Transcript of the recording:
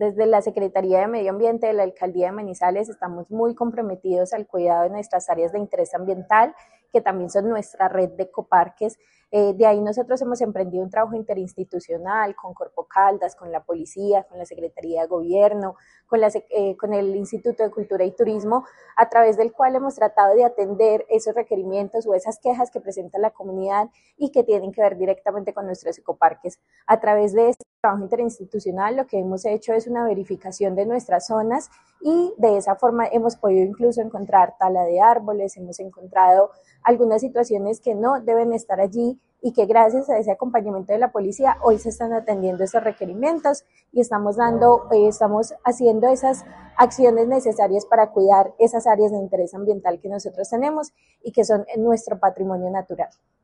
Desde la Secretaría de Medio Ambiente de la Alcaldía de Manizales estamos muy comprometidos al cuidado de nuestras áreas de interés ambiental, que también son nuestra red de ecoparques. De ahí nosotros hemos emprendido un trabajo interinstitucional con Corpo Caldas, con la policía, con la Secretaría de Gobierno, con el Instituto de Cultura y Turismo, a través del cual hemos tratado de atender esos requerimientos o esas quejas que presenta la comunidad y que tienen que ver directamente con nuestros ecoparques. A través de este trabajo interinstitucional lo que hemos hecho es una verificación de nuestras zonas y de esa forma hemos podido incluso encontrar tala de árboles, hemos encontrado algunas situaciones que no deben estar allí y que gracias a ese acompañamiento de la policía hoy se están atendiendo esos requerimientos y estamos haciendo esas acciones necesarias para cuidar esas áreas de interés ambiental que nosotros tenemos y que son nuestro patrimonio natural.